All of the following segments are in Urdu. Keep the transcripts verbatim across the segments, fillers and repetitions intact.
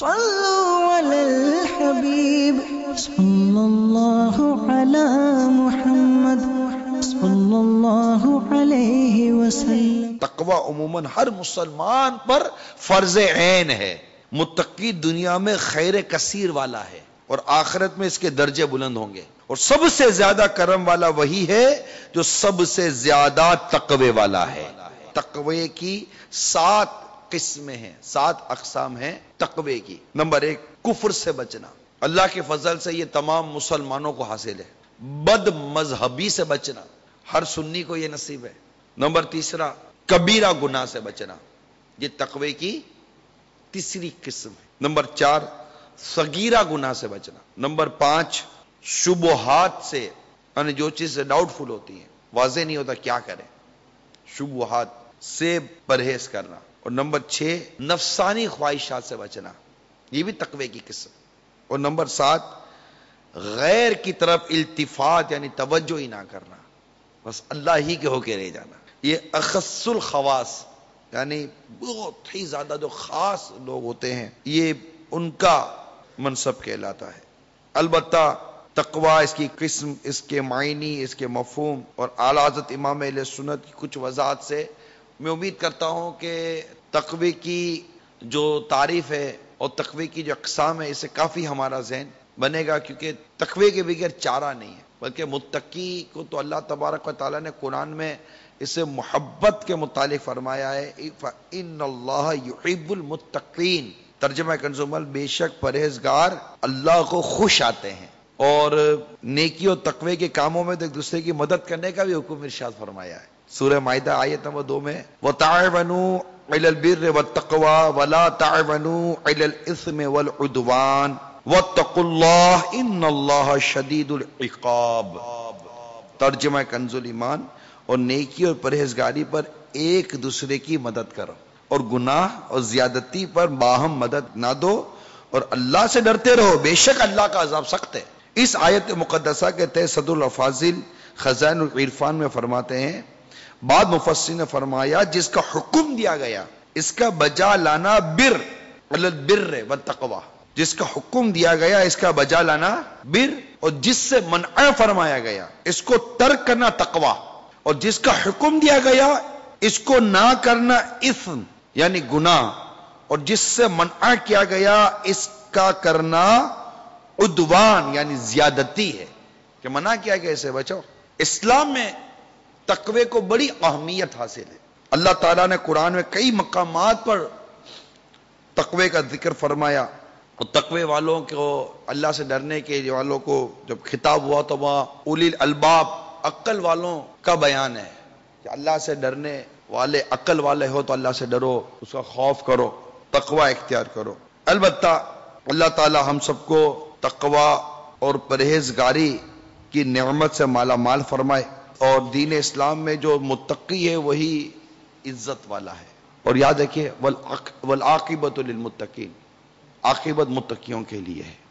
صلوا علی الحبیب صلی اللہ علی محمد صلی اللہ علیہ وسلم۔ تقوی عموماً ہر مسلمان پر فرض عین ہے۔ متقی دنیا میں خیر کثیر والا ہے اور آخرت میں اس کے درجے بلند ہوں گے، اور سب سے زیادہ کرم والا وہی ہے جو سب سے زیادہ تقوی والا ہے۔ تقوی کی سات قسمیں ہیں، سات اقسام ہیں تقوی کی۔ نمبر ایک، کفر سے بچنا۔ اللہ کے فضل سے یہ تمام مسلمانوں کو حاصل ہے۔ بد مذہبی سے بچنا، ہر سنی کو یہ نصیب ہے۔ نمبر تیسرا، کبیرہ گناہ سے بچنا، یہ تقوی کی تیسری قسم ہے۔ نمبر چار، صغیرہ گناہ سے بچنا۔ نمبر پانچ، شبہات سے، یعنی جو چیزیں ڈاؤٹ فل ہوتی ہیں، واضح نہیں ہوتا کیا کریں، شبہات سے پرہیز کرنا۔ اور نمبر چھ، نفسانی خواہشات سے بچنا، یہ بھی تقوی کی قسم۔ اور نمبر سات، غیر کی طرف التفات، یعنی توجہ ہی نہ کرنا، بس اللہ ہی کے ہو کے رہ جانا۔ یہ اخص الخواص، یعنی بہت ہی زیادہ جو خاص لوگ ہوتے ہیں، یہ ان کا منصب کہلاتا ہے۔ البتہ تقوی، اس کی قسم، اس کے معنی، اس کے مفہوم اور اعلیٰ حضرت امام اہل سنت کی کچھ وضاحت سے میں امید کرتا ہوں کہ تقوی کی جو تعریف ہے اور تقوی کی جو اقسام ہے، اس سے کافی ہمارا ذہن بنے گا، کیونکہ تقوی کے بغیر چارہ نہیں ہے۔ بلکہ متقی کو تو اللہ تبارک و تعالیٰ نے قرآن میں اسے محبت کے متعلق فرمایا ہے، فَإِنَّ اللَّهَ يُحِبُّ الْمُتَّقِينَ۔ ترجمہ کنز المال، بے شک پرہیزگار اللہ کو خوش آتے ہیں۔ اور نیکی اور تقوی کے کاموں میں تو ایک دوسرے کی مدد کرنے کا بھی حکم ارشاد فرمایا ہے۔ سورہ مائدہ آیت نمبر دو میں وَتَعَاوَنُوا عَلَى الْبِرِّ وَالتَّقْوَى وَلَا تَعَاوَنُوا عَلَى الْإِثْمِ وَالْعُدْوَانِ وَاتَّقُوا اللَّهَ إِنَّ اللَّهَ شَدِيدُ الْعِقَابِ۔ ترجمہ کنز ایمان، اور نیکی اور پرہیزگاری پر ایک دوسرے کی مدد کرو اور گناہ اور زیادتی پر باہم مدد نہ دو، اور اللہ سے ڈرتے رہو، بے شک اللہ کا عذاب سخت ہے۔ اس آیت مقدسہ کے تحت صدر الافاضل خزائن العرفان میں فرماتے ہیں، بعد مفسرین نے فرمایا جس کا حکم دیا گیا اس کا بجا لانا بر علی البر والتقوی، جس کا حکم دیا گیا اس کا بجا لانا بر، اور جس سے منع فرمایا گیا اس کو ترک کرنا تقوی، اور جس کا حکم دیا گیا اس کو نہ کرنا اثم یعنی گناہ، اور جس سے منع کیا گیا اس کا کرنا عدوان یعنی زیادتی ہے، کہ منع کیا گیا اسے بچو۔ اسلام میں تقوی کو بڑی اہمیت حاصل ہے۔ اللہ تعالیٰ نے قرآن میں کئی مقامات پر تقوی کا ذکر فرمایا، اور تقوی والوں کو، اللہ سے ڈرنے کے والوں کو جب خطاب ہوا تو وہاں اولی الالباب، عقل والوں کا بیان ہے کہ اللہ سے ڈرنے والے عقل والے ہو تو اللہ سے ڈرو، اس کا خوف کرو، تقوی اختیار کرو۔ البتہ اللہ تعالیٰ ہم سب کو تقوی اور پرہیزگاری کی نعمت سے مالا مال فرمائے، اور دین اسلام میں جو متقی ہے وہی عزت والا ہے۔ اور یاد رکھیے والعاقبۃ للمتقین، عاقبت متقیوں کے لیے ہے۔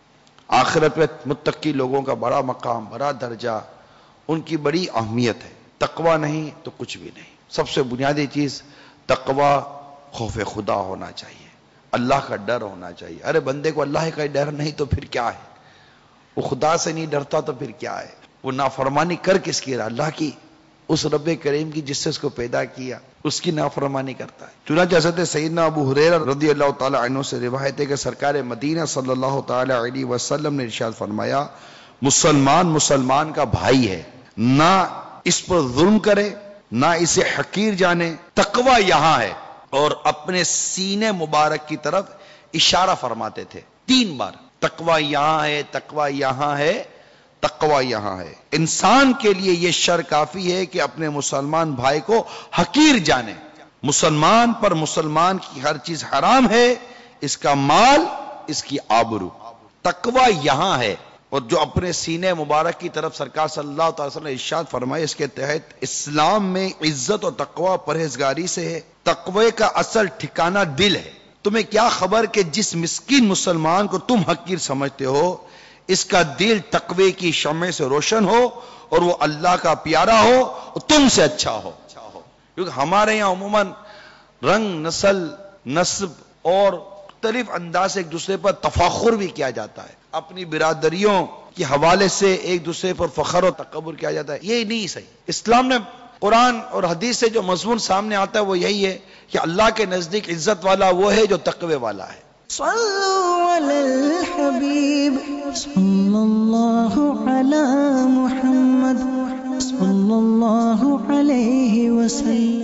آخرت میں متقی لوگوں کا بڑا مقام، بڑا درجہ، ان کی بڑی اہمیت ہے۔ تقوی نہیں تو کچھ بھی نہیں۔ سب سے بنیادی چیز تقوی خوف خدا ہونا چاہیے، اللہ کا ڈر ہونا چاہیے۔ ارے بندے کو اللہ کا ڈر نہیں تو پھر کیا ہے؟ وہ خدا سے نہیں ڈرتا تو پھر کیا ہے؟ وہ نافرمانی کر کس کی رہا؟ اللہ کی، اس رب کریم کی جس سے اس کو پیدا کیا، اس کی نافرمانی کرتا ہے۔ چنانچہ حضرت سیدنا ابو ہریرہ رضی اللہ تعالی عنہ سے روایت ہے کہ سرکار مدینہ صلی اللہ تعالی علیہ وسلم نے ارشاد فرمایا، مسلمان مسلمان کا بھائی ہے، نہ اس پر ظلم کرے نہ اسے حقیر جانے، تقوی یہاں ہے، اور اپنے سینے مبارک کی طرف اشارہ فرماتے تھے تین بار، تقوی یہاں ہے، تقوی یہاں ہے، تقوی یہاں ہے۔ انسان کے لیے یہ شر کافی ہے کہ اپنے مسلمان بھائی کو حقیر جانے۔ مسلمان پر مسلمان کی ہر چیز حرام ہے، اس کا مال، اس کی آبرو۔ تقوی یہاں ہے، اور جو اپنے سینے مبارک کی طرف سرکار صلی اللہ تعالی وسلم نے ارشاد فرمایا، اس کے تحت اسلام میں عزت اور تقوی پرہیزگاری سے ہے۔ تقوی کا اصل ٹھکانہ دل ہے۔ تمہیں کیا خبر کہ جس مسکین مسلمان کو تم حقیر سمجھتے ہو، اس کا دل تقوی کی شمع سے روشن ہو اور وہ اللہ کا پیارا ہو اور تم سے اچھا ہو۔ کیونکہ ہمارے یہاں عموماً رنگ، نسل، نسب اور مختلف انداز سے ایک دوسرے پر تفاخر بھی کیا جاتا ہے، اپنی برادریوں کے حوالے سے ایک دوسرے پر فخر و تکبر کیا جاتا ہے، یہ نہیں صحیح۔ اسلام نے قرآن اور حدیث سے جو مضمون سامنے آتا ہے وہ یہی ہے کہ اللہ کے نزدیک عزت والا وہ ہے جو تقوی والا ہے۔ صلوا علی الحبیب صلی اللہ علی محمد صلی اللہ علیہ وسلم۔